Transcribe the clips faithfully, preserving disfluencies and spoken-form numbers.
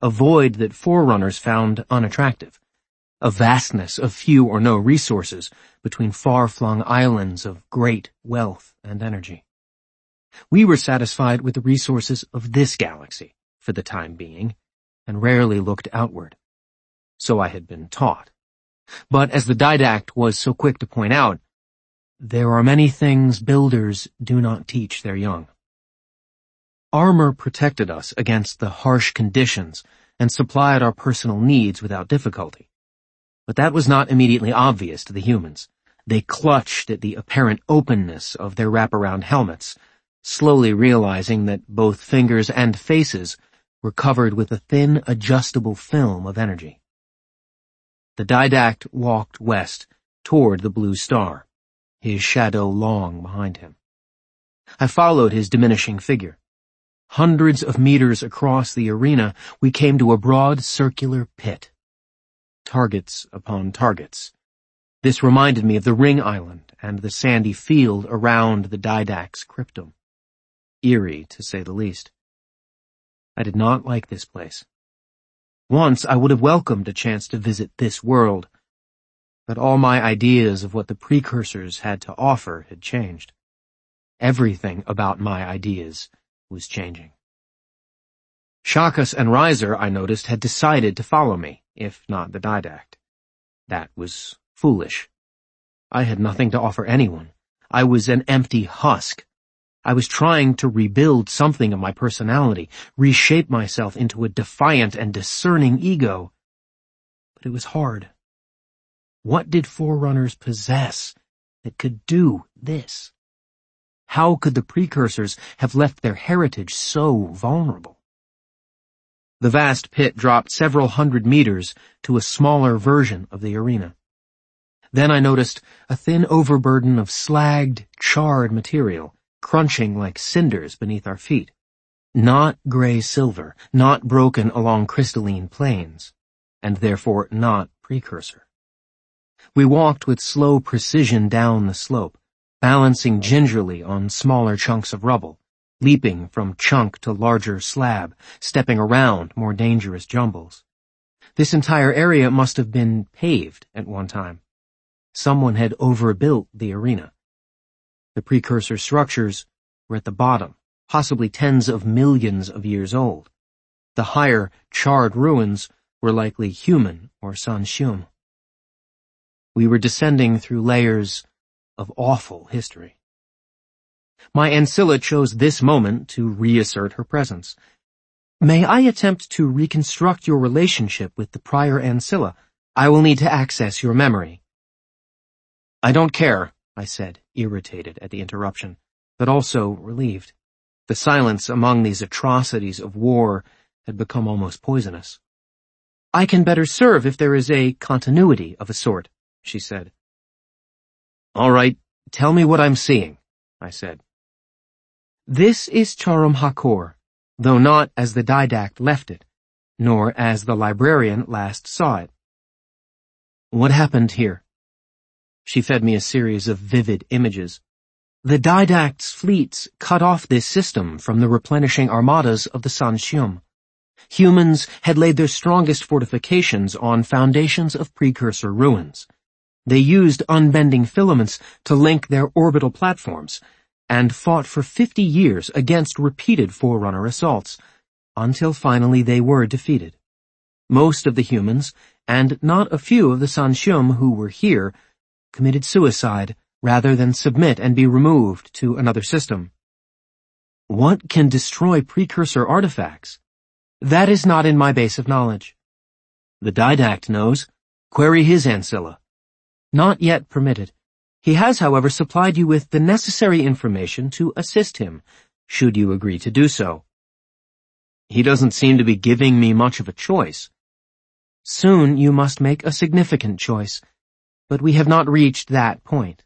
a void that forerunners found unattractive, a vastness of few or no resources between far-flung islands of great wealth and energy. We were satisfied with the resources of this galaxy, for the time being, and rarely looked outward. So I had been taught. But as the Didact was so quick to point out, there are many things builders do not teach their young. Armor protected us against the harsh conditions and supplied our personal needs without difficulty. But that was not immediately obvious to the humans. They clutched at the apparent openness of their wraparound helmets, slowly realizing that both fingers and faces were covered with a thin, adjustable film of energy. The Didact walked west toward the blue star, his shadow long behind him. I followed his diminishing figure. Hundreds of meters across the arena, we came to a broad circular pit. Targets upon targets. This reminded me of the ring island and the sandy field around the Didact's cryptum. Eerie, to say the least. I did not like this place. Once I would have welcomed a chance to visit this world, but all my ideas of what the precursors had to offer had changed. Everything about my ideas was changing. Shakkus and Riser, I noticed, had decided to follow me, if not the Didact. That was foolish. I had nothing to offer anyone. I was an empty husk. I was trying to rebuild something of my personality, reshape myself into a defiant and discerning ego. But it was hard. What did Forerunners possess that could do this? How could the precursors have left their heritage so vulnerable? The vast pit dropped several hundred meters to a smaller version of the arena. Then I noticed a thin overburden of slagged, charred material, crunching like cinders beneath our feet. Not gray-silver, not broken along crystalline plains, and therefore not precursor. We walked with slow precision down the slope, balancing gingerly on smaller chunks of rubble, leaping from chunk to larger slab, stepping around more dangerous jumbles. This entire area must have been paved at one time. Someone had overbuilt the arena. The precursor structures were at the bottom, possibly tens of millions of years old. The higher, charred ruins were likely human or Sanshum. We were descending through layers of awful history. My Ancilla chose this moment to reassert her presence. May I attempt to reconstruct your relationship with the prior Ancilla? I will need to access your memory. I don't care, I said, irritated at the interruption, but also relieved. The silence among these atrocities of war had become almost poisonous. I can better serve if there is a continuity of a sort, she said. All right, tell me what I'm seeing, I said. This is Charum Hakor, though not as the Didact left it, nor as the librarian last saw it. What happened here? She fed me a series of vivid images. The Didact's fleets cut off this system from the replenishing armadas of the Sanshum. Humans had laid their strongest fortifications on foundations of precursor ruins. They used unbending filaments to link their orbital platforms, and fought for fifty years against repeated Forerunner assaults, until finally they were defeated. Most of the humans, and not a few of the Sanshum who were here, committed suicide rather than submit and be removed to another system. What can destroy precursor artifacts? That is not in my base of knowledge. The Didact knows. Query his Ancilla. Not yet permitted. He has, however, supplied you with the necessary information to assist him, should you agree to do so. He doesn't seem to be giving me much of a choice. Soon you must make a significant choice, but we have not reached that point.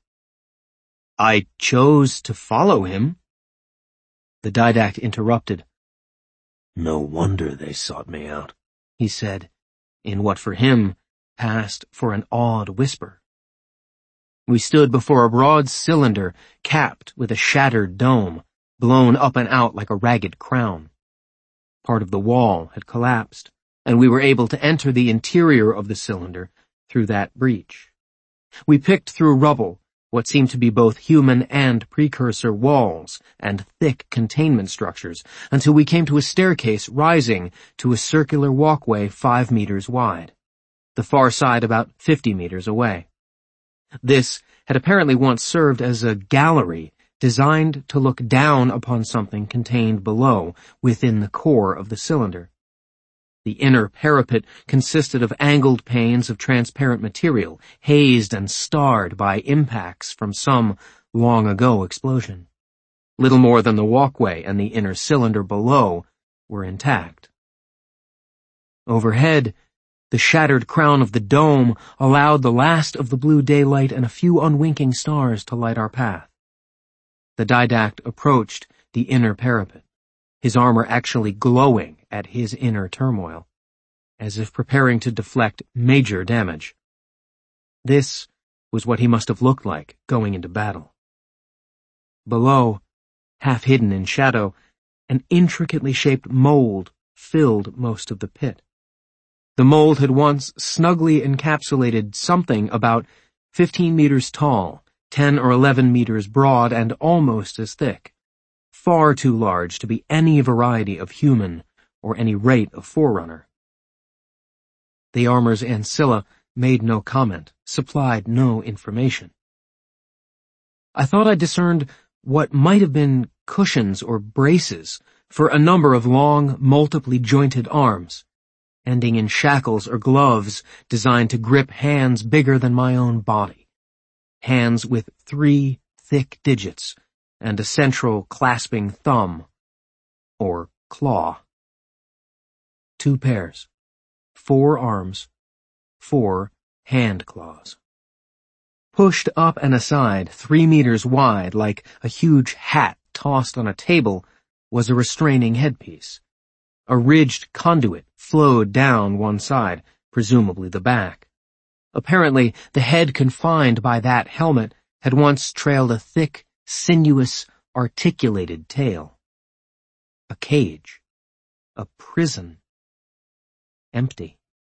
I chose to follow him. The Didact interrupted. No wonder they sought me out, he said, in what for him passed for an awed whisper. We stood before a broad cylinder capped with a shattered dome, blown up and out like a ragged crown. Part of the wall had collapsed, and we were able to enter the interior of the cylinder through that breach. We picked through rubble, what seemed to be both human and precursor walls and thick containment structures, until we came to a staircase rising to a circular walkway five meters wide, the far side about fifty meters away. This had apparently once served as a gallery designed to look down upon something contained below, within the core of the cylinder. The inner parapet consisted of angled panes of transparent material, hazed and starred by impacts from some long-ago explosion. Little more than the walkway and the inner cylinder below were intact. Overhead, the shattered crown of the dome allowed the last of the blue daylight and a few unwinking stars to light our path. The didact approached the inner parapet, his armor actually glowing at his inner turmoil, as if preparing to deflect major damage. This was what he must have looked like going into battle. Below, half hidden in shadow, an intricately shaped mold filled most of the pit. The mold had once snugly encapsulated something about fifteen meters tall, ten or eleven meters broad, and almost as thick. Far too large to be any variety of human or any rate of forerunner. The armor's ancilla made no comment, supplied no information. I thought I discerned what might have been cushions or braces for a number of long, multiply jointed arms, ending in shackles or gloves designed to grip hands bigger than my own body. Hands with three thick digits and a central clasping thumb, or claw. Two pairs, four arms, four hand claws. Pushed up and aside, three meters wide, like a huge hat tossed on a table, was a restraining headpiece. A ridged conduit flowed down one side, presumably the back. Apparently, the head confined by that helmet had once trailed a thick, sinuous, articulated tail. A cage. A prison. Empty.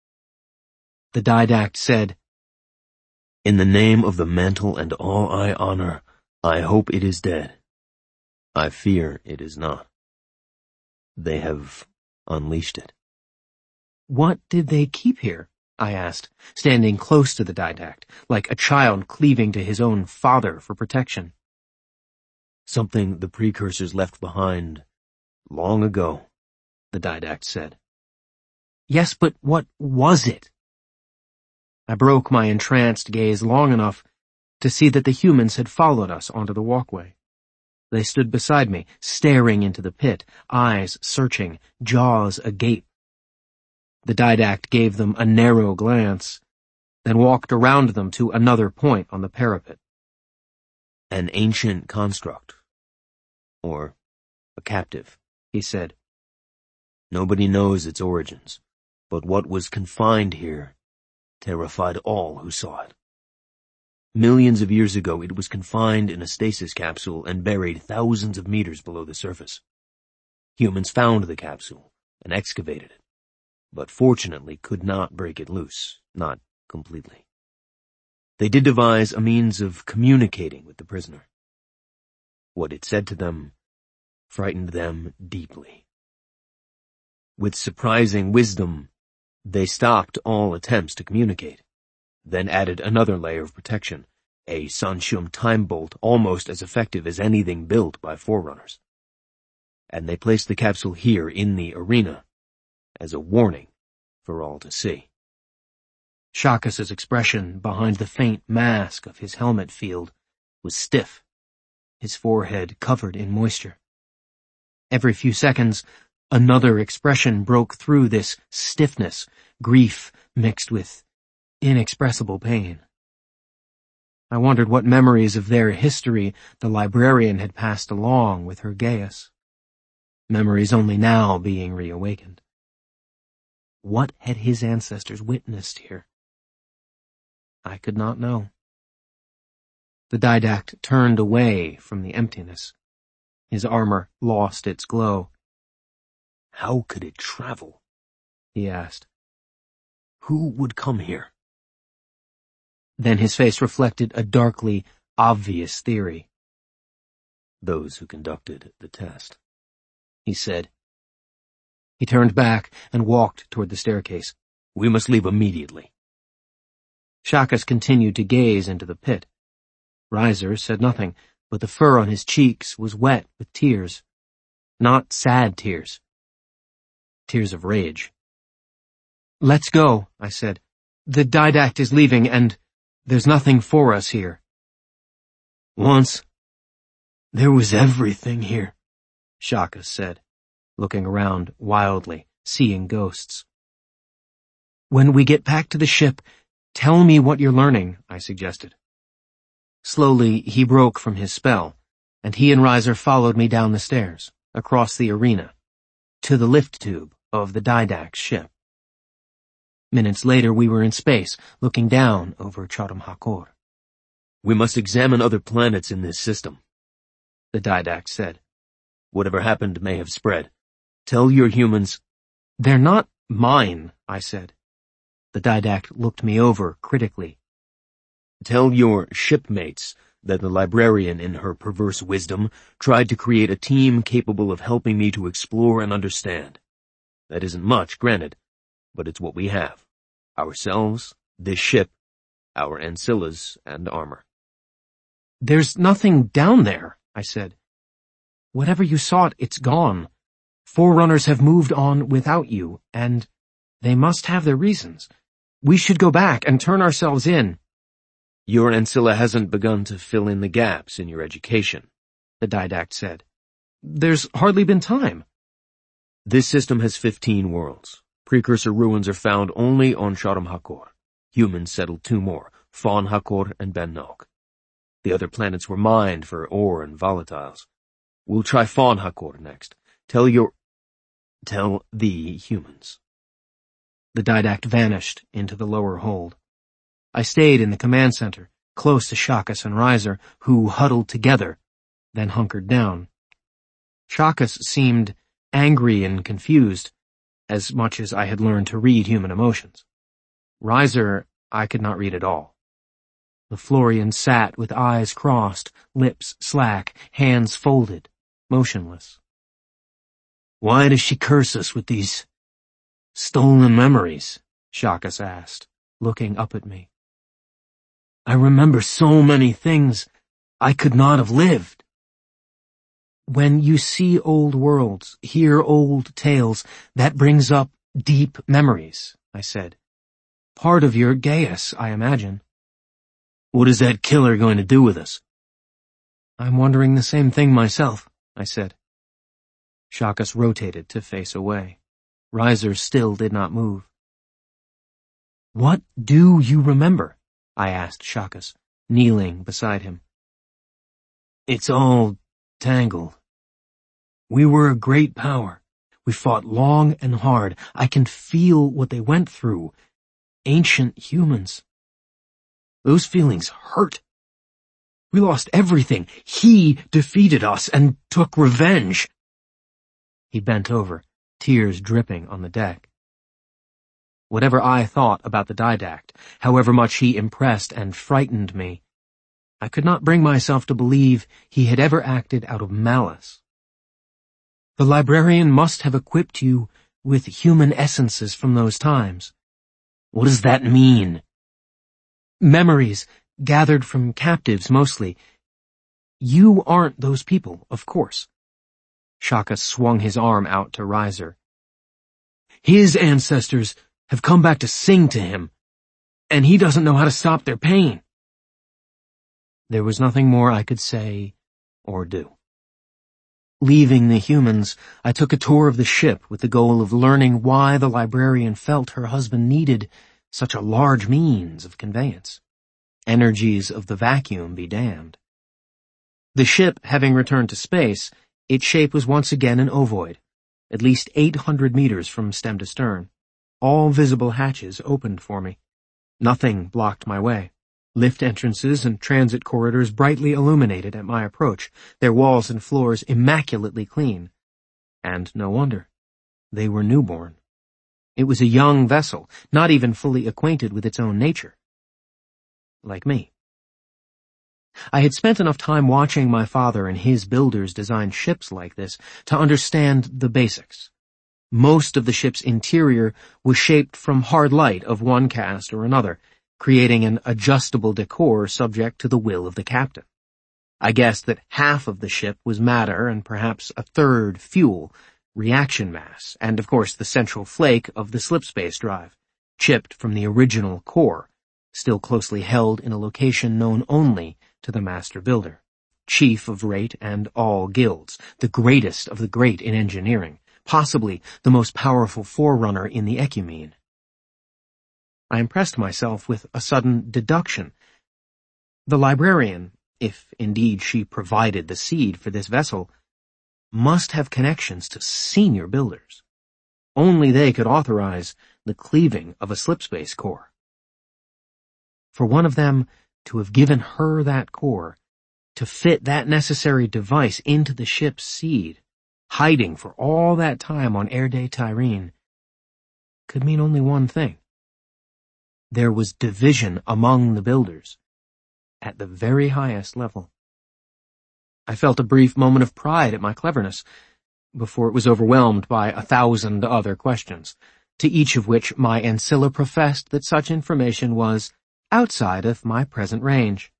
The didact said, "In the name of the mantle and all I honor, I hope it is dead. I fear it is not. They have unleashed it." "What did they keep here?" I asked, standing close to the didact, like a child cleaving to his own father for protection. "Something the precursors left behind long ago," the didact said. "Yes, but what was it?" I broke my entranced gaze long enough to see that the humans had followed us onto the walkway. They stood beside me, staring into the pit, eyes searching, jaws agape. The didact gave them a narrow glance, then walked around them to another point on the parapet. "An ancient construct, or a captive," he said. "Nobody knows its origins, but what was confined here terrified all who saw it. Millions of years ago it was confined in a stasis capsule and buried thousands of meters below the surface. Humans found the capsule and excavated it, but fortunately could not break it loose, not completely. They did devise a means of communicating with the prisoner. What it said to them frightened them deeply. With surprising wisdom, they stopped all attempts to communicate, then added another layer of protection, a Sanshum time bolt almost as effective as anything built by Forerunners. And they placed the capsule here in the arena as a warning for all to see." Shakas's expression behind the faint mask of his helmet field was stiff, his forehead covered in moisture. Every few seconds, another expression broke through this stiffness, grief mixed with inexpressible pain. I wondered what memories of their history the librarian had passed along with her Gaius. Memories only now being reawakened. What had his ancestors witnessed here? I could not know. The didact turned away from the emptiness. His armor lost its glow. "How could it travel?" he asked. Who would come here? Then his face reflected a darkly obvious theory. Those who conducted the test, he said. He turned back and walked toward the staircase. We must leave immediately. Shaka's continued to gaze into the pit. Reiser said nothing, but the fur on his cheeks was wet with tears. Not sad tears. Tears of rage. Let's go, I said. The didact is leaving, and there's nothing for us here. Once, there was everything here, Shaka said, looking around wildly, seeing ghosts. When we get back to the ship, tell me what you're learning, I suggested. Slowly, he broke from his spell, and he and Reiser followed me down the stairs, across the arena, to the lift tube of the didact's ship. Minutes later, we were in space, looking down over Chotam Hakor. We must examine other planets in this system, the didact said. Whatever happened may have spread. Tell your humans— They're not mine, I said. The didact looked me over critically. Tell your shipmates that the librarian, in her perverse wisdom, tried to create a team capable of helping me to explore and understand. That isn't much, granted, but it's what we have. Ourselves, this ship, our ancillas, and armor. There's nothing down there, I said. Whatever you sought, it's gone. Forerunners have moved on without you, and they must have their reasons. We should go back and turn ourselves in. Your ancilla hasn't begun to fill in the gaps in your education, the didact said. There's hardly been time. This system has fifteen worlds. Precursor ruins are found only on Chotam Hakor. Humans settled two more, Fawn Hakor and Ben Nog. The other planets were mined for ore and volatiles. We'll try Fawn Hakor next. Tell your— Tell the humans. The didact vanished into the lower hold. I stayed in the command center, close to Shakas and Reiser, who huddled together, then hunkered down. Shakas seemed angry and confused, as much as I had learned to read human emotions. Reiser, I could not read at all. The Florian sat with eyes crossed, lips slack, hands folded, motionless. Why does she curse us with these stolen memories? Shakas asked, looking up at me. I remember so many things I could not have lived. When you see old worlds, hear old tales, that brings up deep memories, I said. Part of your Gaius, I imagine. What is that killer going to do with us? I'm wondering the same thing myself, I said. Shakas rotated to face away. Reiser still did not move. What do you remember? I asked Shakas, kneeling beside him. It's all tangled. We were a great power. We fought long and hard. I can feel what they went through. Ancient humans. Those feelings hurt. We lost everything. He defeated us and took revenge. He bent over, tears dripping on the deck. Whatever I thought about the didact, however much he impressed and frightened me, I could not bring myself to believe he had ever acted out of malice. The librarian must have equipped you with human essences from those times. What does that mean? Memories, gathered from captives mostly. You aren't those people, of course. Shaka swung his arm out to Reiser. His ancestors have come back to sing to him, and he doesn't know how to stop their pain. There was nothing more I could say or do. Leaving the humans, I took a tour of the ship with the goal of learning why the librarian felt her husband needed such a large means of conveyance. Energies of the vacuum be damned. The ship having returned to space, its shape was once again an ovoid, at least eight hundred meters from stem to stern. All visible hatches opened for me. Nothing blocked my way. Lift entrances and transit corridors brightly illuminated at my approach, their walls and floors immaculately clean. And no wonder. They were newborn. It was a young vessel, not even fully acquainted with its own nature. Like me. I had spent enough time watching my father and his builders design ships like this to understand the basics. Most of the ship's interior was shaped from hard light of one cast or another, creating an adjustable decor subject to the will of the captain. I guessed that half of the ship was matter and perhaps a third fuel, reaction mass, and of course the central flake of the slipspace drive, chipped from the original core, still closely held in a location known only to the master builder, chief of rate and all guilds, the greatest of the great in engineering, possibly the most powerful forerunner in the ecumene. I impressed myself with a sudden deduction. The librarian, if indeed she provided the seed for this vessel, must have connections to senior builders. Only they could authorize the cleaving of a slipspace core. For one of them to have given her that core, to fit that necessary device into the ship's seed, hiding for all that time on Erde Tyrene, could mean only one thing. There was division among the builders, at the very highest level. I felt a brief moment of pride at my cleverness, before it was overwhelmed by a thousand other questions, to each of which my ancilla professed that such information was outside of my present range.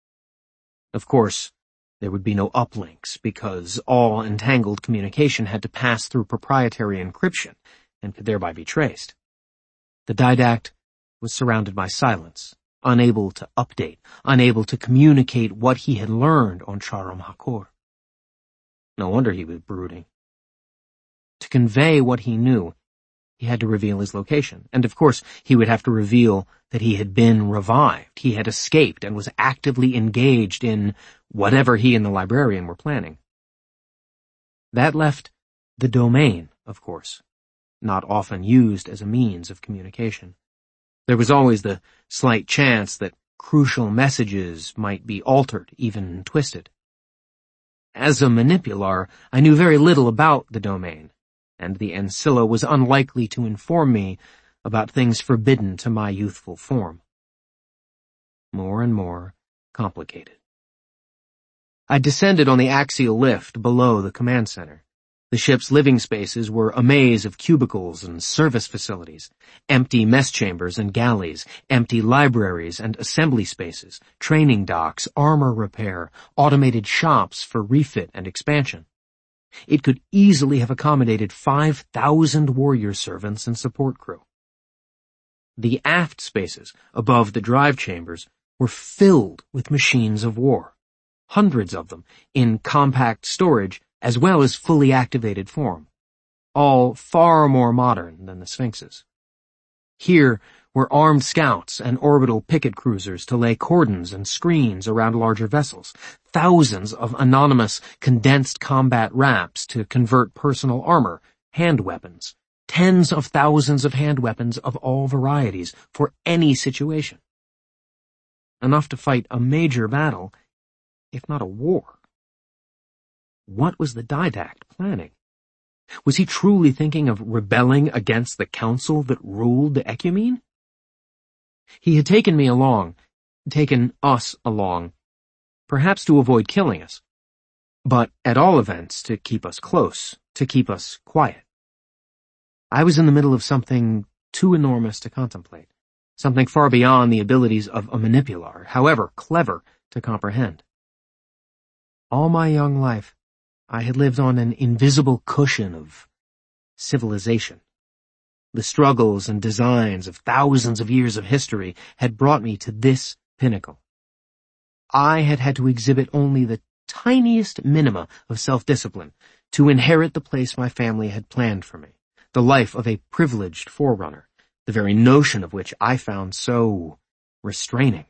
Of course, there would be no uplinks, because all entangled communication had to pass through proprietary encryption, and could thereby be traced. The didact was surrounded by silence, unable to update, unable to communicate what he had learned on Charam Hakor. No wonder he was brooding. To convey what he knew, he had to reveal his location, and of course he would have to reveal that he had been revived, he had escaped and was actively engaged in whatever he and the librarian were planning. That left the domain, of course, not often used as a means of communication. There was always the slight chance that crucial messages might be altered, even twisted. As a manipular, I knew very little about the domain, and the ancilla was unlikely to inform me about things forbidden to my youthful form. More and more complicated. I descended on the axial lift below the command center. The ship's living spaces were a maze of cubicles and service facilities, empty mess chambers and galleys, empty libraries and assembly spaces, training docks, armor repair, automated shops for refit and expansion. It could easily have accommodated five thousand warrior servants and support crew. The aft spaces, above the drive chambers, were filled with machines of war, hundreds of them, in compact storage as well as fully activated form, all far more modern than the Sphinxes. Here were armed scouts and orbital picket cruisers to lay cordons and screens around larger vessels, thousands of anonymous condensed combat wraps to convert personal armor, hand weapons, tens of thousands of hand weapons of all varieties for any situation. Enough to fight a major battle, if not a war. What was the didact planning? Was he truly thinking of rebelling against the council that ruled the ecumene? He had taken me along, taken us along, perhaps to avoid killing us, but at all events to keep us close, to keep us quiet. I was in the middle of something too enormous to contemplate, something far beyond the abilities of a manipular, however clever, to comprehend. All my young life, I had lived on an invisible cushion of civilization. The struggles and designs of thousands of years of history had brought me to this pinnacle. I had had to exhibit only the tiniest minima of self-discipline to inherit the place my family had planned for me, the life of a privileged forerunner, the very notion of which I found so restraining.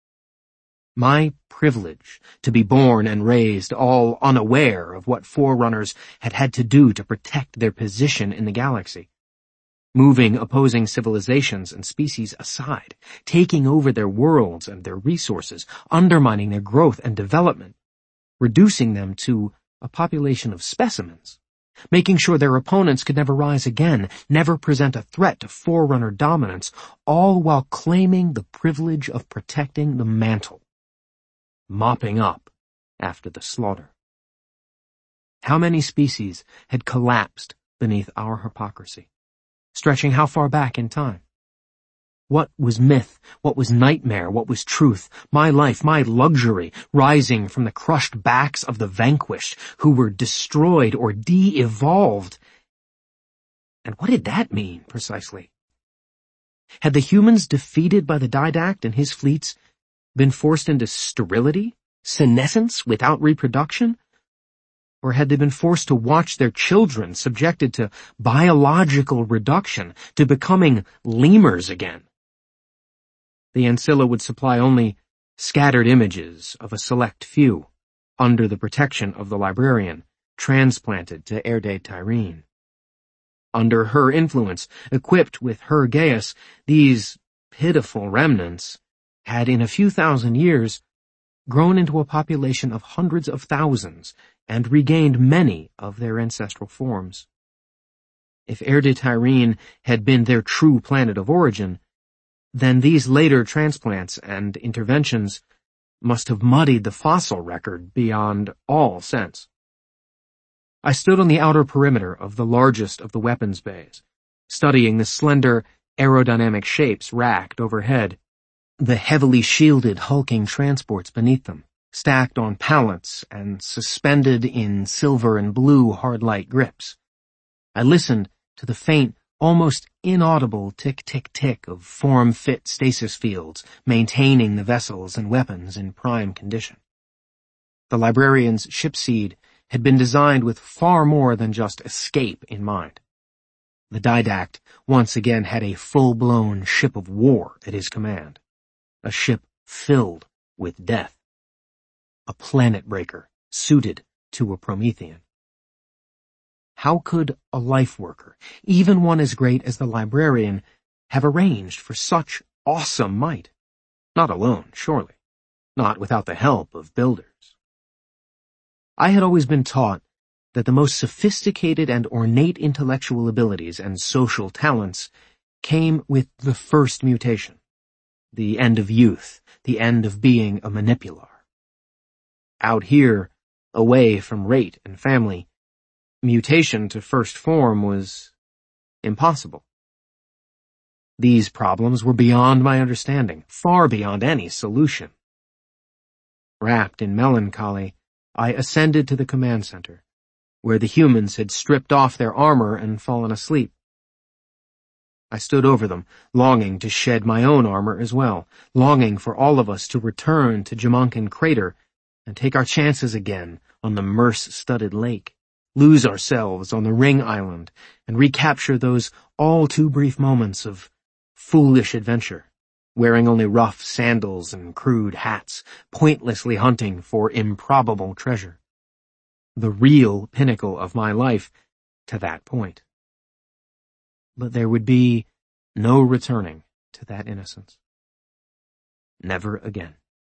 My privilege to be born and raised all unaware of what forerunners had had to do to protect their position in the galaxy. Moving opposing civilizations and species aside, taking over their worlds and their resources, undermining their growth and development, reducing them to a population of specimens, making sure their opponents could never rise again, never present a threat to Forerunner dominance, all while claiming the privilege of protecting the mantle, mopping up after the slaughter. How many species had collapsed beneath our hypocrisy, stretching how far back in time? What was myth? What was nightmare? What was truth? My life, my luxury, rising from the crushed backs of the vanquished, who were destroyed or de-evolved. And what did that mean, precisely? Had the humans defeated by the Didact and his fleets been forced into sterility, senescence without reproduction? Or had they been forced to watch their children subjected to biological reduction, to becoming lemurs again? The Ancilla would supply only scattered images of a select few, under the protection of the librarian, transplanted to Erde Tyrene. Under her influence, equipped with her Gaius, these pitiful remnants had in a few thousand years grown into a population of hundreds of thousands and regained many of their ancestral forms. If Erde Tyrene had been their true planet of origin, then these later transplants and interventions must have muddied the fossil record beyond all sense. I stood on the outer perimeter of the largest of the weapons bays, studying the slender aerodynamic shapes racked overhead, the heavily shielded hulking transports beneath them, stacked on pallets and suspended in silver and blue hard-light grips. I listened to the faint, almost inaudible tick-tick-tick of form-fit stasis fields maintaining the vessels and weapons in prime condition. The librarian's ship seed had been designed with far more than just escape in mind. The Didact once again had a full-blown ship of war at his command, a ship filled with death, a planet breaker suited to a Promethean. How could a life worker, even one as great as the librarian, have arranged for such awesome might? Not alone, surely. Not without the help of builders. I had always been taught that the most sophisticated and ornate intellectual abilities and social talents came with the first mutation, the end of youth, the end of being a manipular. Out here, away from rate and family, mutation to first form was impossible. These problems were beyond my understanding, far beyond any solution. Wrapped in melancholy, I ascended to the command center, where the humans had stripped off their armor and fallen asleep. I stood over them, longing to shed my own armor as well, longing for all of us to return to Jamonkin Crater and take our chances again on the Merce-studded lake, lose ourselves on the Ring Island, and recapture those all-too-brief moments of foolish adventure, wearing only rough sandals and crude hats, pointlessly hunting for improbable treasure. The real pinnacle of my life to that point. But there would be no returning to that innocence. Never again.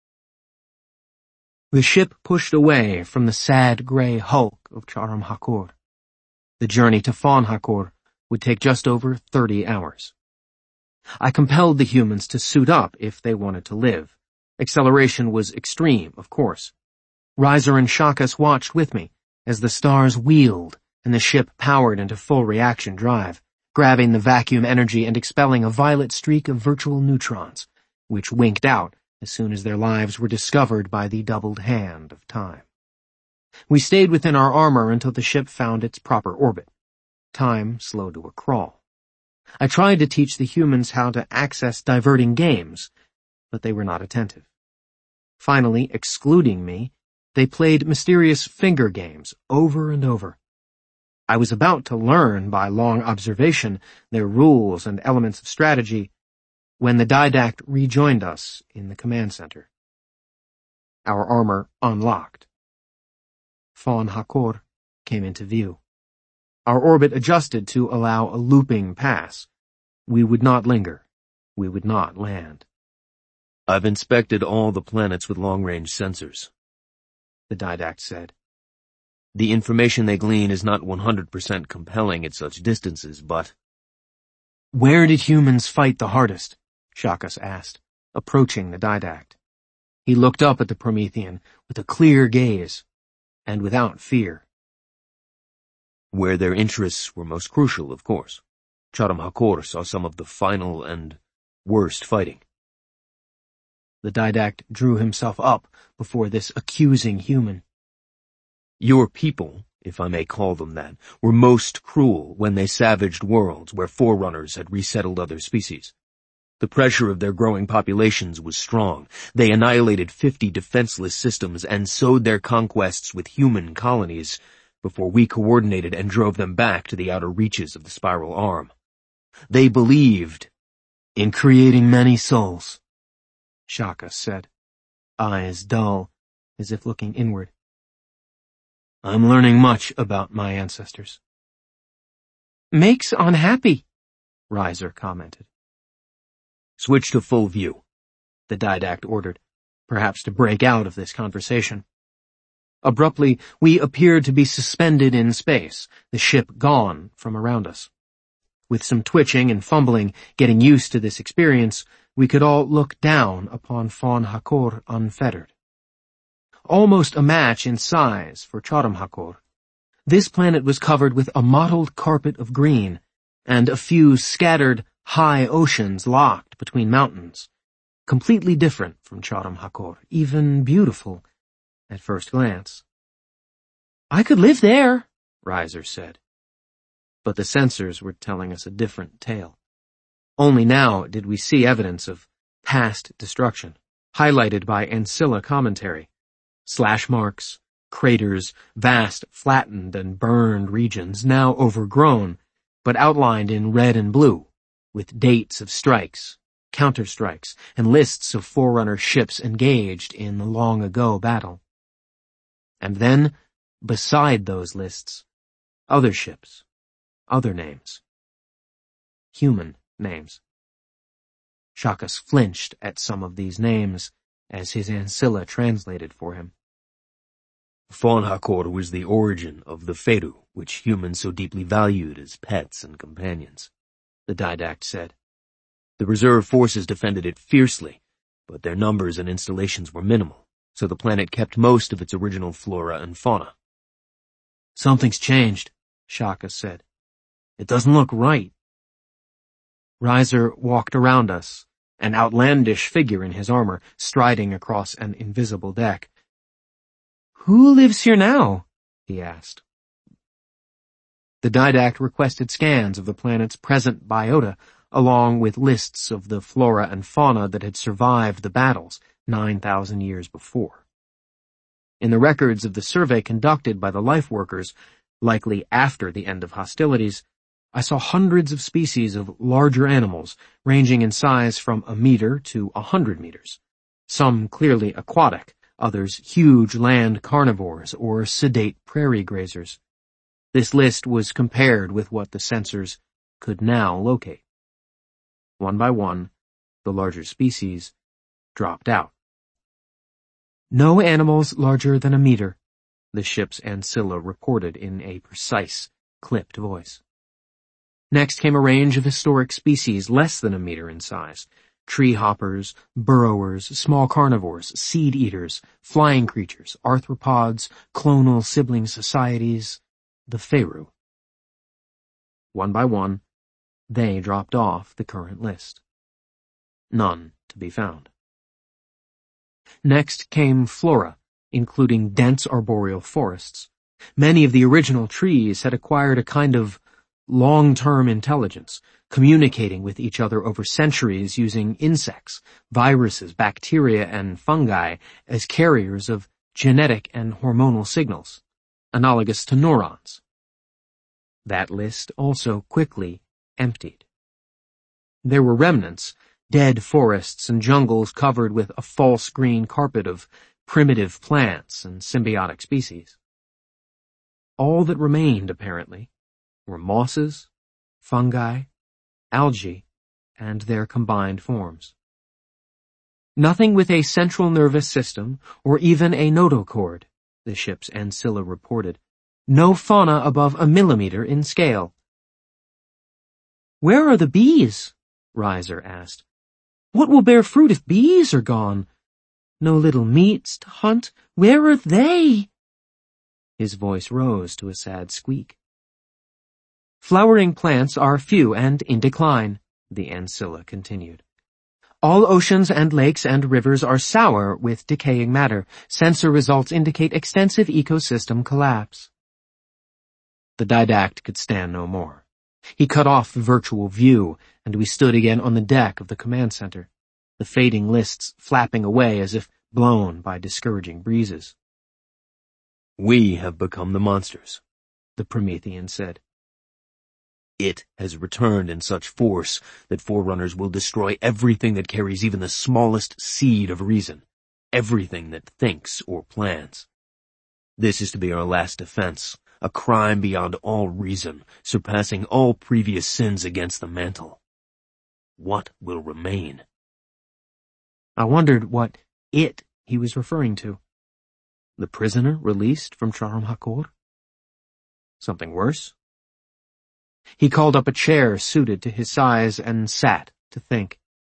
The ship pushed away from the sad gray hulk of Charam Hakor. The journey to Fawn Hakor would take just over thirty hours. I compelled the humans to suit up if they wanted to live. Acceleration was extreme, of course. Riser and Shakas watched with me as the stars wheeled and the ship powered into full reaction drive, grabbing the vacuum energy and expelling a violet streak of virtual neutrons, which winked out as soon as their lives were discovered by the doubled hand of time. We stayed within our armor until the ship found its proper orbit. Time slowed to a crawl. I tried to teach the humans how to access diverting games, but they were not attentive. Finally, excluding me, they played mysterious finger games over and over. I was about to learn by long observation their rules and elements of strategy when the Didact rejoined us in the command center. Our armor unlocked. Fawn Hakor came into view. Our orbit adjusted to allow a looping pass. We would not linger. We would not land. I've inspected all the planets with long-range sensors, the Didact said. The information they glean is not one hundred percent compelling at such distances, but— Where did humans fight the hardest? Shakas asked, approaching the didact. He looked up at the Promethean with a clear gaze, and without fear. Where their interests were most crucial, of course. Charam Hakor saw some of the final and worst fighting. The didact drew himself up before this accusing human. Your people, if I may call them that, were most cruel when they savaged worlds where forerunners had resettled other species. The pressure of their growing populations was strong. They annihilated fifty defenseless systems and sowed their conquests with human colonies before we coordinated and drove them back to the outer reaches of the spiral arm. They believed in creating many souls, Shakas said, eyes dull, as if looking inward. I'm learning much about my ancestors. Makes unhappy, Reiser commented. Switch to full view, the didact ordered, perhaps to break out of this conversation. Abruptly, we appeared to be suspended in space, the ship gone from around us. With some twitching and fumbling, getting used to this experience, we could all look down upon Fawn Hakor unfettered. Almost a match in size for Charam Hakor, this planet was covered with a mottled carpet of green, and a few scattered high oceans locked between mountains, completely different from Charam Hakor, even beautiful at first glance. I could live there, Reiser said. But the sensors were telling us a different tale. Only now did we see evidence of past destruction, highlighted by Ancilla commentary. Slash marks, craters, vast flattened and burned regions now overgrown, but outlined in red and blue, with dates of strikes, counterstrikes, and lists of Forerunner ships engaged in the long-ago battle. And then, beside those lists, other ships, other names. Human names. Shakas flinched at some of these names as his Ancilla translated for him. Fawn Hakor was the origin of the Feru, which humans so deeply valued as pets and companions, the didact said. The reserve forces defended it fiercely, but their numbers and installations were minimal, so the planet kept most of its original flora and fauna. Something's changed, Shakas said. It doesn't look right. Reiser walked around us, an outlandish figure in his armor, striding across an invisible deck. Who lives here now? He asked. The didact requested scans of the planet's present biota, along with lists of the flora and fauna that had survived the battles nine thousand years before. In the records of the survey conducted by the life workers, likely after the end of hostilities, I saw hundreds of species of larger animals, ranging in size from a meter to a hundred meters. Some clearly aquatic, others huge land carnivores or sedate prairie grazers. This list was compared with what the sensors could now locate. One by one, the larger species dropped out. No animals larger than a meter, the ship's Ancilla reported in a precise, clipped voice. Next came a range of historic species less than a meter in size. Tree hoppers, burrowers, small carnivores, seed eaters, flying creatures, arthropods, clonal sibling societies, the Feru. One by one, they dropped off the current list. None to be found. Next came flora, including dense arboreal forests. Many of the original trees had acquired a kind of long-term intelligence, communicating with each other over centuries using insects, viruses, bacteria, and fungi as carriers of genetic and hormonal signals, analogous to neurons. That list also quickly emptied. There were remnants, dead forests and jungles covered with a false green carpet of primitive plants and symbiotic species. All that remained, apparently, were mosses, fungi, algae, and their combined forms. Nothing with a central nervous system or even a notochord, the ship's Ancilla reported, No fauna above a millimeter in scale. Where are the bees? Reiser asked. What will bear fruit if bees are gone? No little meats to hunt. Where are they? His voice rose to a sad squeak. Flowering plants are few and in decline, the ancilla continued. All oceans and lakes and rivers are sour with decaying matter. Sensor results indicate extensive ecosystem collapse. The didact could stand no more. He cut off the virtual view, and we stood again on the deck of the command center, the fading lists flapping away as if blown by discouraging breezes. We have become the monsters, the Promethean said. It has returned in such force that Forerunners will destroy everything that carries even the smallest seed of reason, everything that thinks or plans. This is to be our last defense, a crime beyond all reason, surpassing all previous sins against the mantle. What will remain? I wondered what it he was referring to. The prisoner released from Charam Hakor? Something worse? He called up a chair suited to his size and sat to think.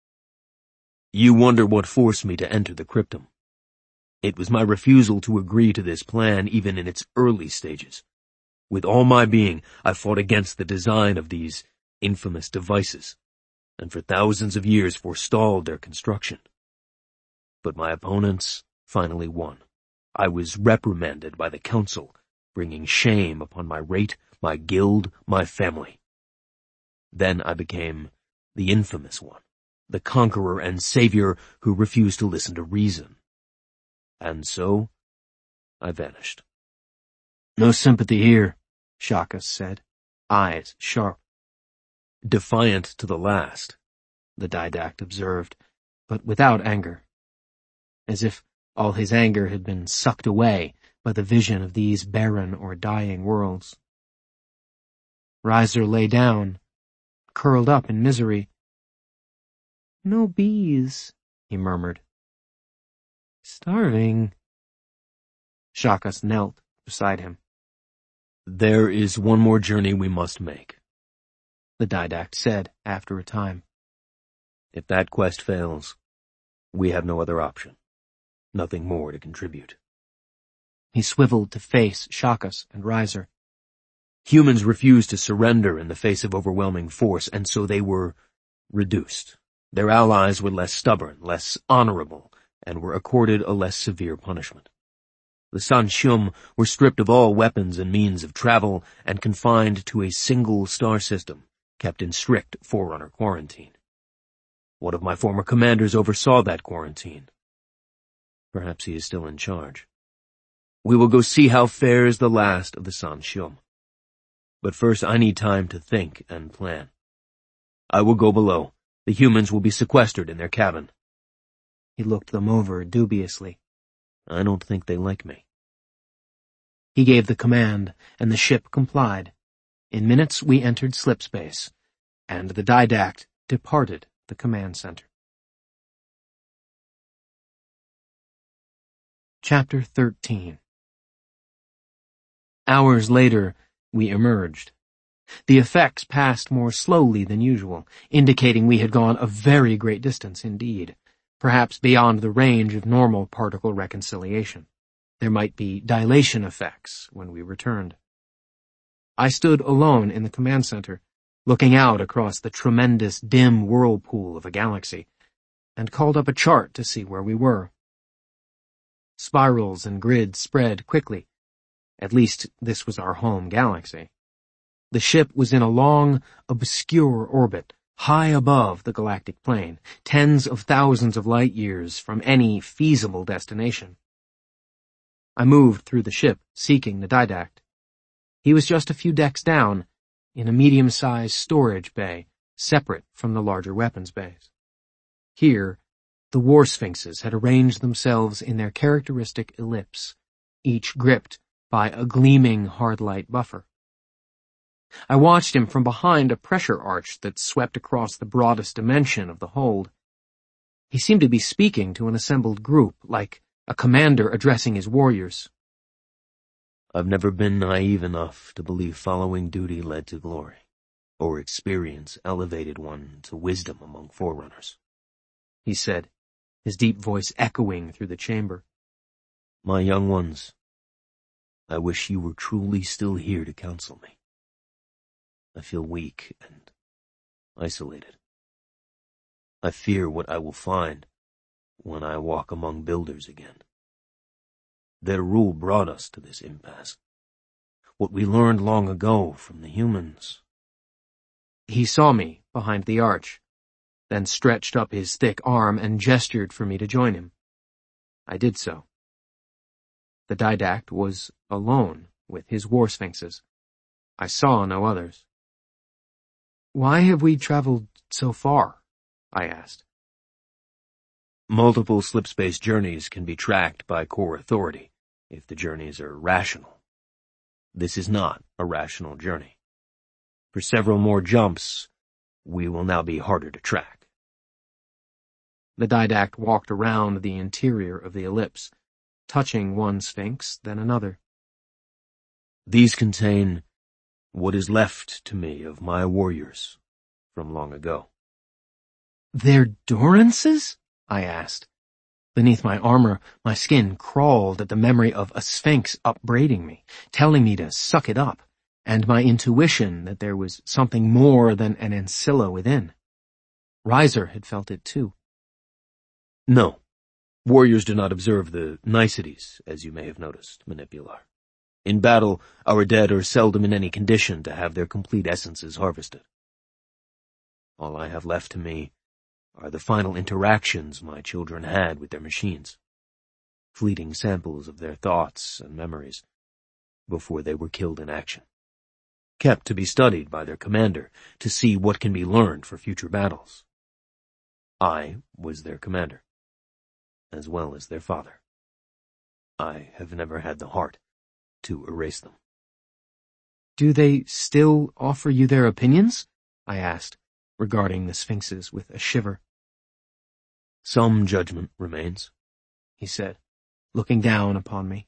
You wonder what forced me to enter the cryptum. It was my refusal to agree to this plan even in its early stages. With all my being, I fought against the design of these infamous devices, and for thousands of years forestalled their construction. But my opponents finally won. I was reprimanded by the council, bringing shame upon my rate, my guild, my family. Then I became the infamous one, the conqueror and savior who refused to listen to reason. And so, I vanished. No sympathy here, Shakas said, eyes sharp. Defiant to the last, the didact observed, but without anger. As if all his anger had been sucked away by the vision of these barren or dying worlds. Reiser lay down, curled up in misery. No bees, he murmured. Starving. Shakas knelt beside him. There is one more journey we must make, the didact said after a time. If that quest fails, we have no other option. Nothing more to contribute. He swiveled to face Shakas and Reiser. Humans refused to surrender in the face of overwhelming force, and so they were reduced. Their allies were less stubborn, less honorable, and were accorded a less severe punishment. The Sanshum were stripped of all weapons and means of travel and confined to a single star system, kept in strict Forerunner quarantine. One of my former commanders oversaw that quarantine. Perhaps he is still in charge. We will go see how fares the last of the Sanshum. But first I need time to think and plan. I will go below. The humans will be sequestered in their cabin. He looked them over dubiously. I don't think they like me. He gave the command, and the ship complied. In minutes we entered slipspace, and the didact departed the command center. Chapter thirteen. Hours later, we emerged. The effects passed more slowly than usual, indicating we had gone a very great distance indeed, perhaps beyond the range of normal particle reconciliation. There might be dilation effects when we returned. I stood alone in the command center, looking out across the tremendous dim whirlpool of a galaxy, and called up a chart to see where we were. Spirals and grids spread quickly. At least this was our home galaxy. The ship was in a long, obscure orbit, high above the galactic plane, tens of thousands of light years from any feasible destination. I moved through the ship, seeking the didact. He was just a few decks down, in a medium-sized storage bay, separate from the larger weapons bays. Here, the war sphinxes had arranged themselves in their characteristic ellipse, each gripped by a gleaming hard-light buffer. I watched him from behind a pressure arch that swept across the broadest dimension of the hold. He seemed to be speaking to an assembled group, like a commander addressing his warriors. I've never been naive enough to believe following duty led to glory, or experience elevated one to wisdom among forerunners," he said, his deep voice echoing through the chamber. "My young ones, I wish you were truly still here to counsel me. I feel weak and isolated. I fear what I will find when I walk among builders again. Their rule brought us to this impasse. What we learned long ago from the humans." He saw me behind the arch, then stretched up his thick arm and gestured for me to join him. I did so. The didact was alone with his war sphinxes. I saw no others. "Why have we traveled so far?" I asked. Multiple slipspace journeys can be tracked by core authority if the journeys are rational. This is not a rational journey. For several more jumps, we will now be harder to track. The didact walked around the interior of the ellipse, touching one sphinx, then another. "These contain what is left to me of my warriors from long ago." "They're Dorances?" I asked. Beneath my armor, my skin crawled at the memory of a sphinx upbraiding me, telling me to suck it up, and my intuition that there was something more than an ancilla within. Reiser had felt it too. "No. Warriors do not observe the niceties, as you may have noticed, Manipular. In battle, our dead are seldom in any condition to have their complete essences harvested. All I have left to me are the final interactions my children had with their machines, fleeting samples of their thoughts and memories before they were killed in action, kept to be studied by their commander to see what can be learned for future battles. I was their commander, as well as their father. I have never had the heart to erase them." "Do they still offer you their opinions?" I asked, regarding the sphinxes with a shiver. "Some judgment remains," he said, looking down upon me.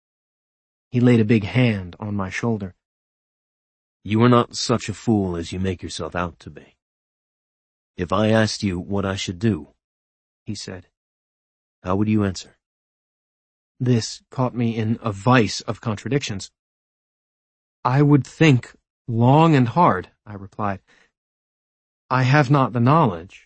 He laid a big hand on my shoulder. "You are not such a fool as you make yourself out to be. If I asked you what I should do," he said, "how would you answer?" This caught me in a vice of contradictions. "I would think long and hard," I replied. "I have not the knowledge."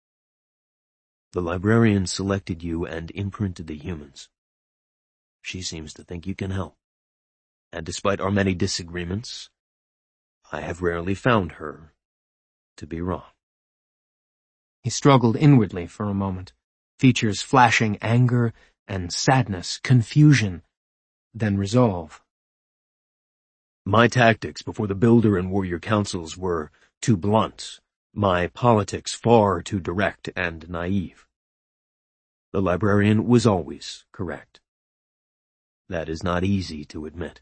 "The librarian selected you and imprinted the humans. She seems to think you can help. And despite our many disagreements, I have rarely found her to be wrong." He struggled inwardly for a moment, features flashing anger and sadness, confusion, then resolve. "My tactics before the Builder and Warrior Councils were too blunt, my politics far too direct and naive. The librarian was always correct. That is not easy to admit."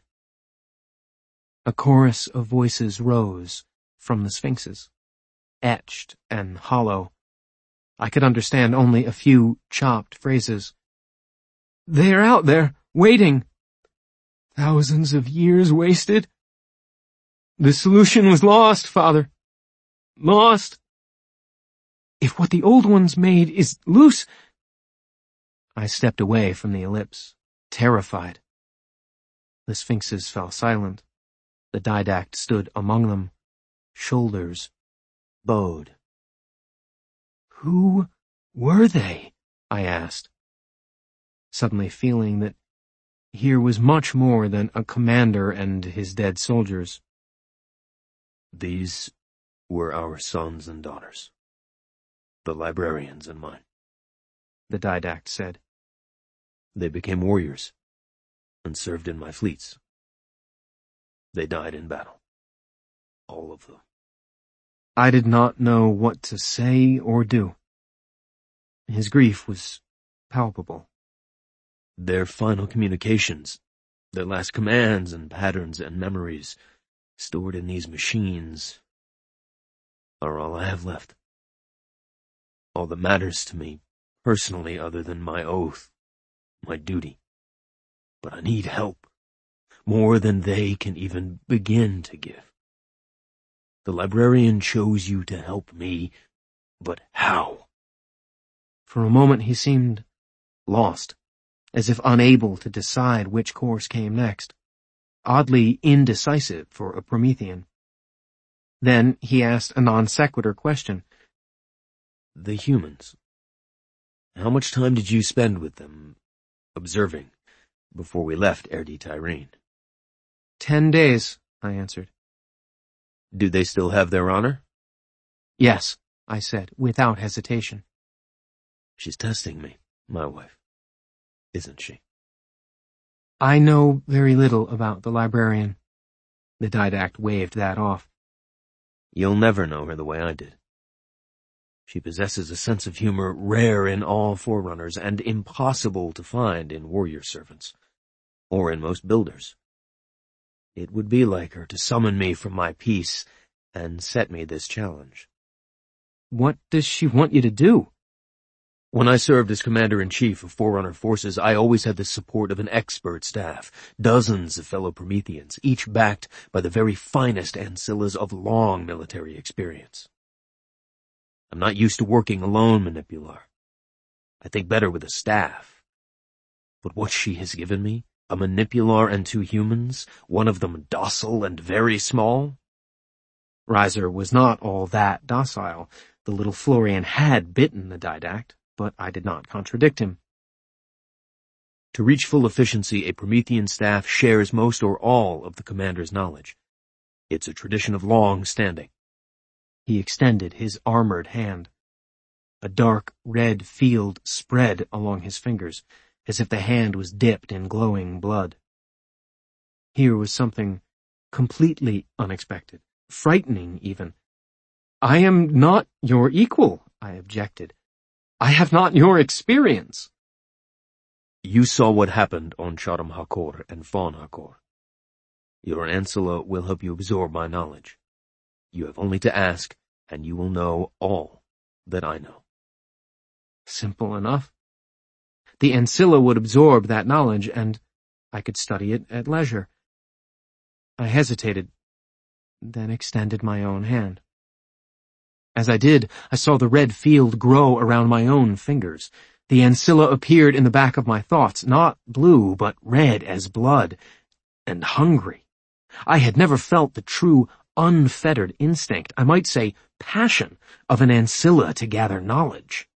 A chorus of voices rose from the sphinxes, etched and hollow. I could understand only a few chopped phrases. "They are out there, waiting. Thousands of years wasted. The solution was lost, Father. Lost. If what the old ones made is loose—" I stepped away from the ellipse, terrified. The sphinxes fell silent. The didact stood among them, shoulders bowed. "Who were they?" I asked, suddenly feeling that here was much more than a commander and his dead soldiers. "These were our sons and daughters, the librarians and mine," the didact said. "They became warriors and served in my fleets. They died in battle, all of them." I did not know what to say or do. His grief was palpable. "Their final communications, their last commands and patterns and memories stored in these machines are all I have left. All that matters to me personally other than my oath, my duty. But I need help. more than they can even begin to give. The librarian chose you to help me, but how? For a moment he seemed lost, as if unable to decide which course came next, oddly indecisive for a Promethean. Then he asked a non sequitur question. The humans. How much time did you spend with them, observing, before we left Erde Tyrene? Ten days, I answered. Do they still have their honor? Yes, I said, without hesitation. She's testing me, my wife, isn't she? I know very little about the librarian. The didact waved that off. You'll never know her the way I did. She possesses a sense of humor rare in all Forerunners and impossible to find in warrior servants, or in most builders. It would be like her to summon me from my peace and set me this challenge. What does she want you to do? When I served as Commander-in-Chief of Forerunner forces, I always had the support of an expert staff, dozens of fellow Prometheans, each backed by the very finest ancillas of long military experience. I'm not used to working alone, Manipular. I think better with a staff. But what she has given me, a Manipular and two humans, one of them docile and very small? Reiser was not all that docile. The little Florian had bitten the didact, but I did not contradict him. To reach full efficiency, a Promethean staff shares most or all of the commander's knowledge. It's a tradition of long standing. He extended his armored hand. A dark red field spread along his fingers, as if the hand was dipped in glowing blood. Here was something completely unexpected, frightening even. I am not your equal, I objected. I have not your experience. You saw what happened on Sharam Hakor and Fawn Hakor. Your Ancilla will help you absorb my knowledge. You have only to ask, and you will know all that I know. Simple enough. The Ancilla would absorb that knowledge, and I could study it at leisure. I hesitated, then extended my own hand. As I did, I saw the red field grow around my own fingers. The Ancilla appeared in the back of my thoughts, not blue, but red as blood, and hungry. I had never felt the true, unfettered instinct, I might say passion, of an Ancilla to gather knowledge.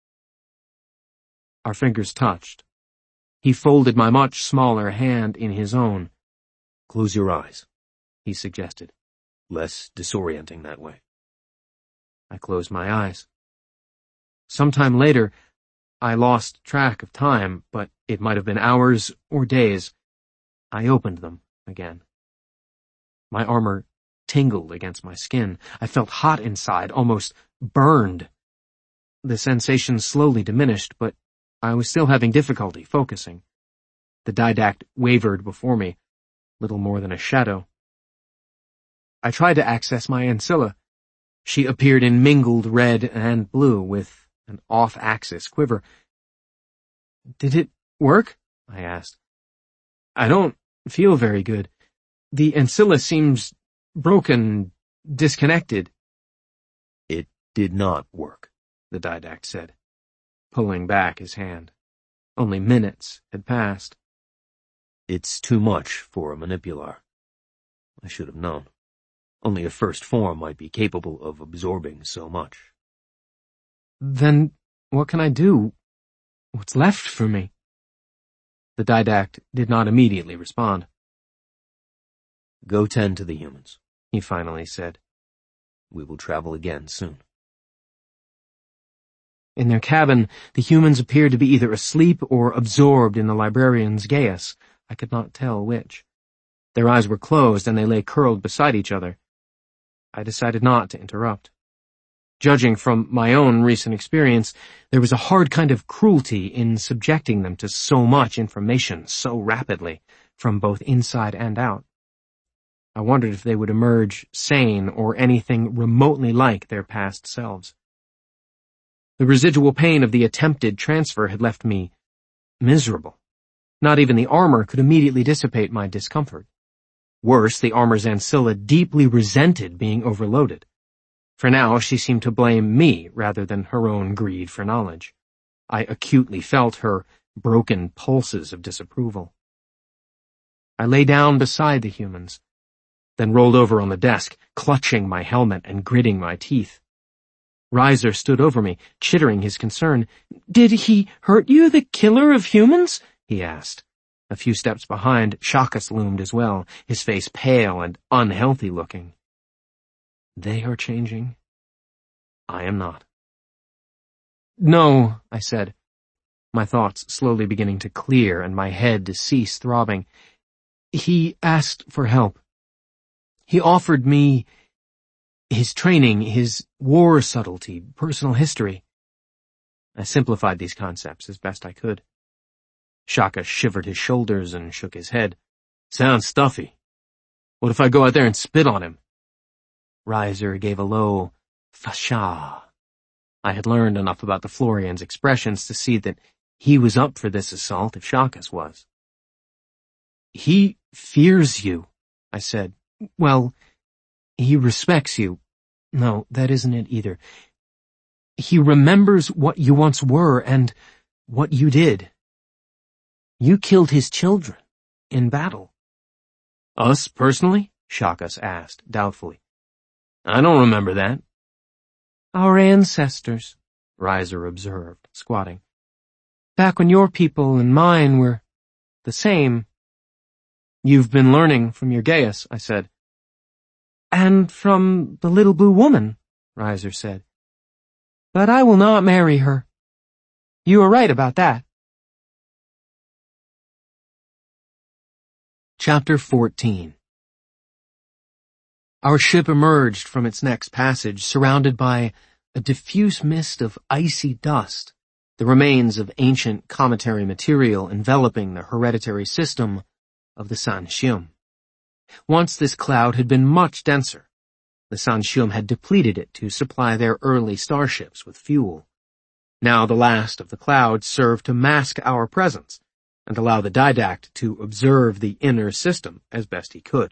Our fingers touched. He folded my much smaller hand in his own. Close your eyes, he suggested. Less disorienting that way. I closed my eyes. Sometime later, I lost track of time, but it might have been hours or days. I opened them again. My armor tingled against my skin. I felt hot inside, almost burned. The sensation slowly diminished, but I was still having difficulty focusing. The didact wavered before me, little more than a shadow. I tried to access my Ancilla. She appeared in mingled red and blue, with an off-axis quiver. Did it work? I asked. I don't feel very good. The Ancilla seems broken, disconnected. It did not work, the didact said, pulling back his hand. Only minutes had passed. It's too much for a Manipular. I should have known. Only a first form might be capable of absorbing so much. Then what can I do? What's left for me? The didact did not immediately respond. Go tend to the humans, he finally said. We will travel again soon. In their cabin, the humans appeared to be either asleep or absorbed in the librarian's geas. I could not tell which. Their eyes were closed and they lay curled beside each other. I decided not to interrupt. Judging from my own recent experience, there was a hard kind of cruelty in subjecting them to so much information so rapidly, from both inside and out. I wondered if they would emerge sane or anything remotely like their past selves. The residual pain of the attempted transfer had left me miserable. Not even the armor could immediately dissipate my discomfort. Worse, the armor's Ancilla deeply resented being overloaded. For now, she seemed to blame me rather than her own greed for knowledge. I acutely felt her broken pulses of disapproval. I lay down beside the humans, then rolled over on the desk, clutching my helmet and gritting my teeth. Reiser stood over me, chittering his concern. "Did he hurt you, the killer of humans?" he asked. A few steps behind, Shakas loomed as well, his face pale and unhealthy looking. They are changing. I am not. "No," I said, my thoughts slowly beginning to clear and my head to cease throbbing. "He asked for help. He offered me his training, his war subtlety, personal history." I simplified these concepts as best I could. Shaka shivered his shoulders and shook his head. "Sounds stuffy. What if I go out there and spit on him?" Reiser gave a low fasha. I had learned enough about the Florian's expressions to see that he was up for this assault if Shaka's was. "He fears you," I said. "Well, he respects you. No, that isn't it either. He remembers what you once were and what you did. You killed his children in battle." "Us, personally?" Shakas asked, doubtfully. "I don't remember that." "Our ancestors," Reiser observed, squatting. "Back when your people and mine were the same." "You've been learning from your Gaius," I said. "And from the little blue woman," Reiser said. "But I will not marry her. You are right about that." Chapter fourteen. Our ship emerged from its next passage surrounded by a diffuse mist of icy dust, the remains of ancient cometary material enveloping the hereditary system of the San'Shyum. Once this cloud had been much denser. The San'Shyum had depleted it to supply their early starships with fuel. Now the last of the cloud served to mask our presence and allow the Didact to observe the inner system as best he could.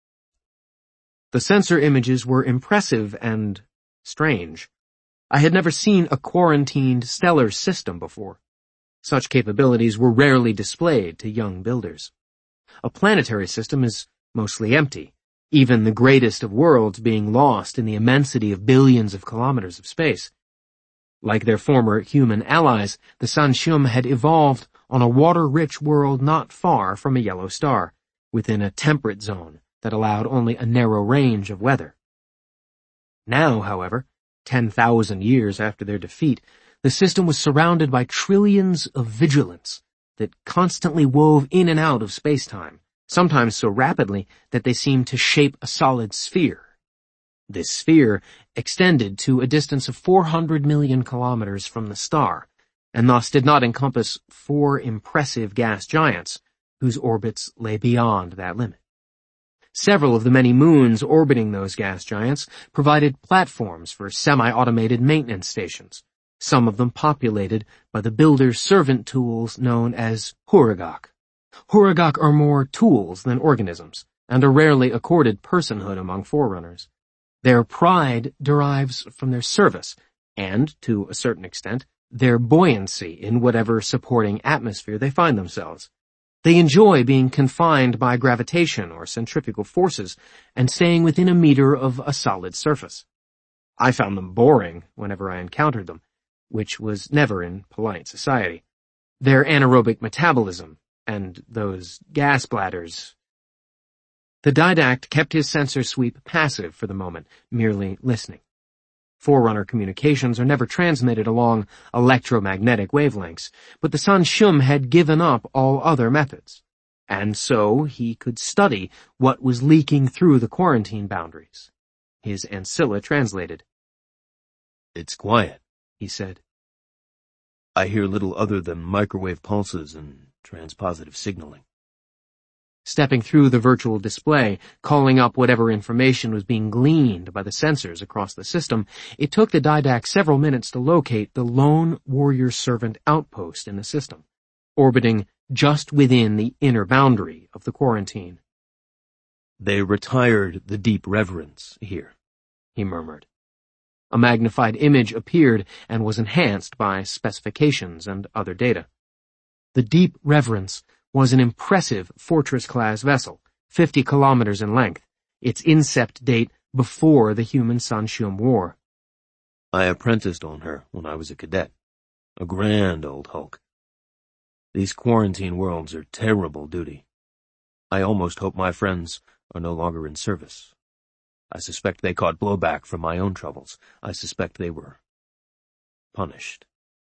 The sensor images were impressive and strange. I had never seen a quarantined stellar system before. Such capabilities were rarely displayed to young builders. A planetary system is mostly empty, even the greatest of worlds being lost in the immensity of billions of kilometers of space. Like their former human allies, the San'Shyum had evolved on a water-rich world not far from a yellow star, within a temperate zone that allowed only a narrow range of weather. Now, however, ten thousand years after their defeat, the system was surrounded by trillions of vigilants that constantly wove in and out of space-time, sometimes so rapidly that they seemed to shape a solid sphere. This sphere extended to a distance of four hundred million kilometers from the star, and thus did not encompass four impressive gas giants whose orbits lay beyond that limit. Several of the many moons orbiting those gas giants provided platforms for semi-automated maintenance stations, some of them populated by the builder's servant tools known as Huragok. Huragok are more tools than organisms, and are rarely accorded personhood among Forerunners. Their pride derives from their service, and, to a certain extent, their buoyancy in whatever supporting atmosphere they find themselves. They enjoy being confined by gravitation or centrifugal forces and staying within a meter of a solid surface. I found them boring whenever I encountered them, which was never in polite society. Their anaerobic metabolism, and those gas bladders. The Didact kept his sensor sweep passive for the moment, merely listening. Forerunner communications are never transmitted along electromagnetic wavelengths, but the San'Shyum had given up all other methods, and so he could study what was leaking through the quarantine boundaries. His Ancilla translated. "It's quiet," he said. "I hear little other than microwave pulses and transpositive signaling." Stepping through the virtual display, calling up whatever information was being gleaned by the sensors across the system, it took the Didact several minutes to locate the lone warrior servant outpost in the system, orbiting just within the inner boundary of the quarantine. They retired the deep reverence here, he murmured. A magnified image appeared and was enhanced by specifications and other data. The Deep Reverence was an impressive fortress-class vessel, fifty kilometers in length, its incept date before the human Sanshum War. I apprenticed on her when I was a cadet. A grand old hulk. These quarantine worlds are terrible duty. I almost hope my friends are no longer in service. I suspect they caught blowback from my own troubles. I suspect they were punished.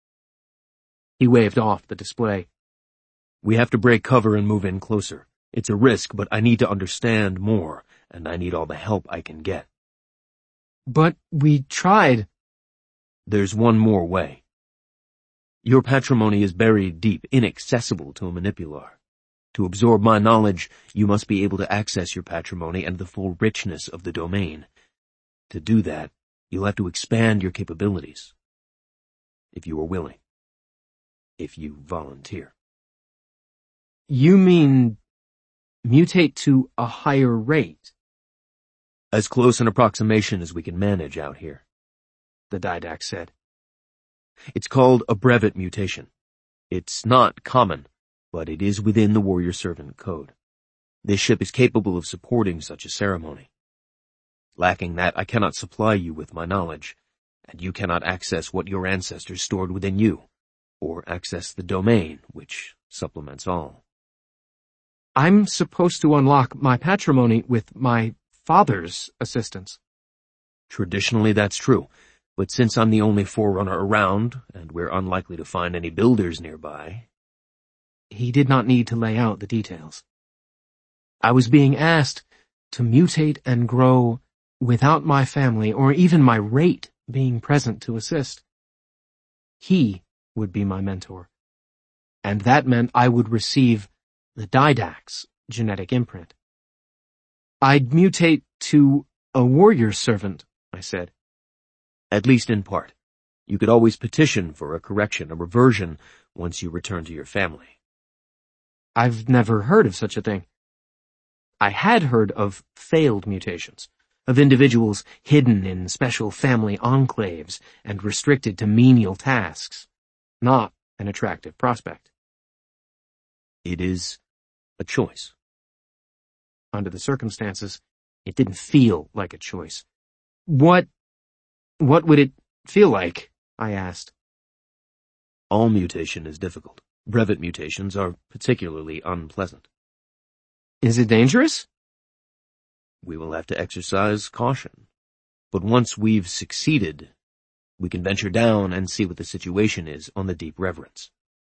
He waved off the display. We have to break cover and move in closer. It's a risk, but I need to understand more, and I need all the help I can get. But we tried. There's one more way. Your patrimony is buried deep, inaccessible to a manipular. To absorb my knowledge, you must be able to access your patrimony and the full richness of the domain. To do that, you'll have to expand your capabilities. If you are willing. If you volunteer. You mean mutate to a higher rate? As close an approximation as we can manage out here, the Didact said. It's called a brevet mutation. It's not common, but it is within the Warrior Servant Code. This ship is capable of supporting such a ceremony. Lacking that, I cannot supply you with my knowledge, and you cannot access what your ancestors stored within you, or access the domain, which supplements all. I'm supposed to unlock my patrimony with my father's assistance. Traditionally, that's true, but since I'm the only Forerunner around, and we're unlikely to find any builders nearby... He did not need to lay out the details. I was being asked to mutate and grow without my family or even my rate being present to assist. He would be my mentor, and that meant I would receive the Didact's genetic imprint. I'd mutate to a warrior servant, I said. At least in part. You could always petition for a correction, a reversion, once you return to your family. I've never heard of such a thing. I had heard of failed mutations, of individuals hidden in special family enclaves and restricted to menial tasks. Not an attractive prospect. It is a choice. Under the circumstances, it didn't feel like a choice. What, what would it feel like? I asked. All mutation is difficult. Brevet mutations are particularly unpleasant. Is it dangerous? We will have to exercise caution. But once we've succeeded, we can venture down and see what the situation is on the Deep Reverence.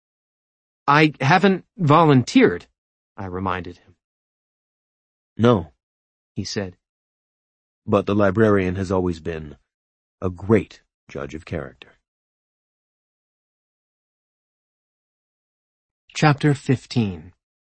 I haven't volunteered, I reminded him. No, he said. But the librarian has always been a great judge of character. Chapter fifteen.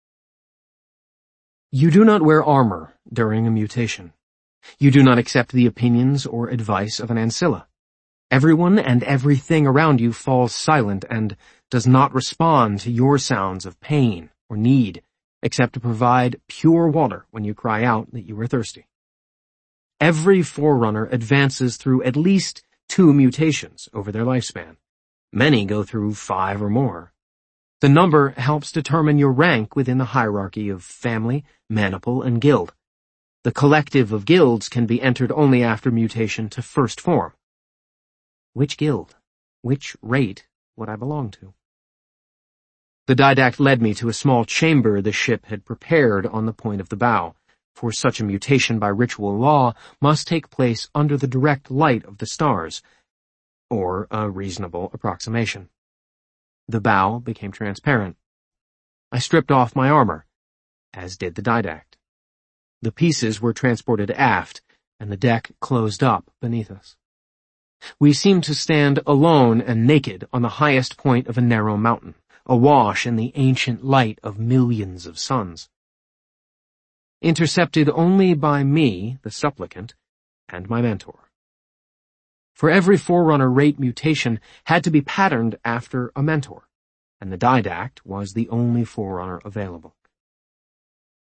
You do not wear armor during a mutation. You do not accept the opinions or advice of an ancilla. Everyone and everything around you falls silent and does not respond to your sounds of pain or need, except to provide pure water when you cry out that you are thirsty. Every Forerunner advances through at least two mutations over their lifespan. Many go through five or more. The number helps determine your rank within the hierarchy of family, maniple, and guild. The collective of guilds can be entered only after mutation to first form. Which guild, which rate would I belong to? The Didact led me to a small chamber the ship had prepared on the point of the bow, for such a mutation by ritual law must take place under the direct light of the stars, or a reasonable approximation. The bow became transparent. I stripped off my armor, as did the Didact. The pieces were transported aft, and the deck closed up beneath us. We seemed to stand alone and naked on the highest point of a narrow mountain, awash in the ancient light of millions of suns. Intercepted only by me, the supplicant, and my mentor. For every Forerunner rate mutation had to be patterned after a mentor, and the Didact was the only Forerunner available.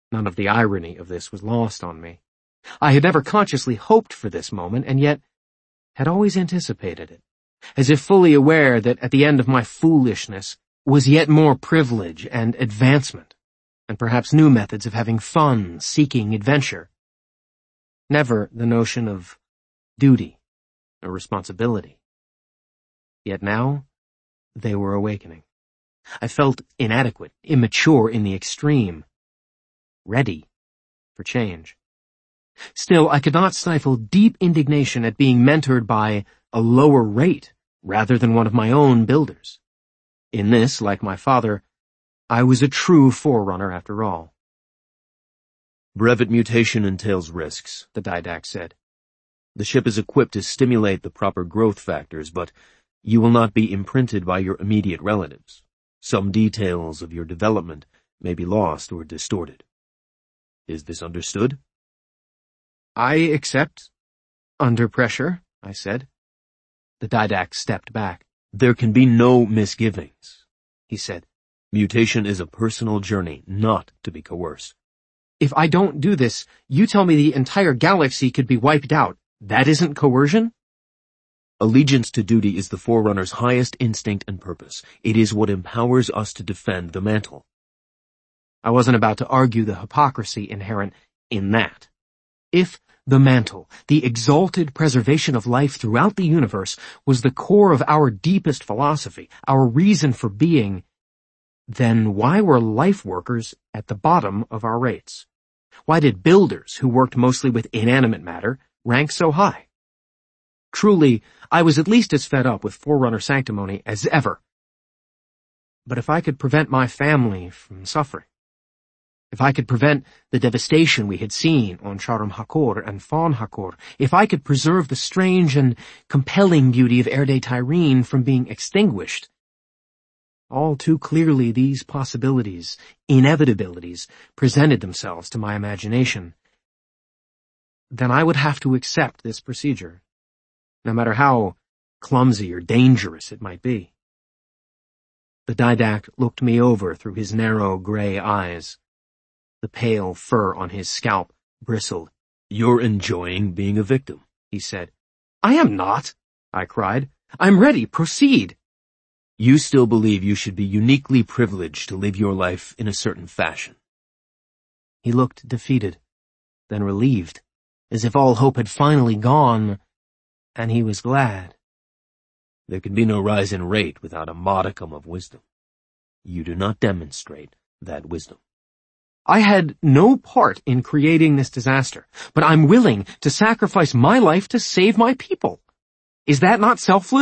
None of the irony of this was lost on me. I had never consciously hoped for this moment, and yet had always anticipated it, as if fully aware that at the end of my foolishness was yet more privilege and advancement, and perhaps new methods of having fun, seeking adventure. Never the notion of duty or responsibility. Yet now, they were awakening. I felt inadequate, immature in the extreme, ready for change. Still, I could not stifle deep indignation at being mentored by a lower rate rather than one of my own builders. In this, like my father, I was a true forerunner after all. Brevet mutation entails risks, the Didact said. The ship is equipped to stimulate the proper growth factors, but you will not be imprinted by your immediate relatives. Some details of your development may be lost or distorted. Is this understood? I accept. Under pressure, I said. The Didact stepped back. There can be no misgivings, he said. Mutation is a personal journey, not to be coerced. If I don't do this, you tell me the entire galaxy could be wiped out. That isn't coercion? Allegiance to duty is the Forerunner's highest instinct and purpose. It is what empowers us to defend the mantle. I wasn't about to argue the hypocrisy inherent in that. If the mantle, the exalted preservation of life throughout the universe, was the core of our deepest philosophy, our reason for being, then why were life workers at the bottom of our rates? Why did builders, who worked mostly with inanimate matter, rank so high? Truly, I was at least as fed up with Forerunner sanctimony as ever. But if I could prevent my family from suffering, if I could prevent the devastation we had seen on Sharam Hakor and Fawn Hakor, if I could preserve the strange and compelling beauty of Erde Tyrene from being extinguished, all too clearly these possibilities, inevitabilities, presented themselves to my imagination, then I would have to accept this procedure, no matter how clumsy or dangerous it might be. The Didact looked me over through his narrow gray eyes. The pale fur on his scalp bristled. You're enjoying being a victim, he said. I am not, I cried. I'm ready, proceed. You still believe you should be uniquely privileged to live your life in a certain fashion. He looked defeated, then relieved, as if all hope had finally gone, and he was glad. There can be no rise in rate without a modicum of wisdom. You do not demonstrate that wisdom. I had no part in creating this disaster, but I'm willing to sacrifice my life to save my people. Is that not selfless?